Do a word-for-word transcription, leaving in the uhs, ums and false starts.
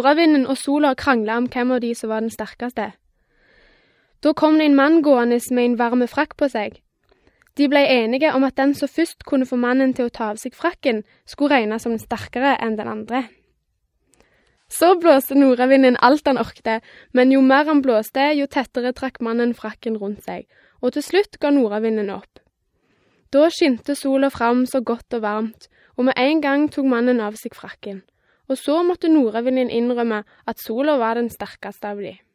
nordavinden og sola kranglet om hvem av de som var den sterkeste. Da kom det en mann gående med en varme frakk på seg. De ble enige om at den som først kunne få mannen til å ta av seg frakken, skulle regnes som den sterkere enn den andre. Så blåste nordavinden alt han orkte, men jo mer han blåste, jo tettere trakk mannen frakken rundt seg, og til slutt ga nordavinden opp. Da skinte sola fram så godt og varmt, og med en gang tok mannen av seg frakken. Og så måtte nordavinden innrømme at sola var den sterkeste av de.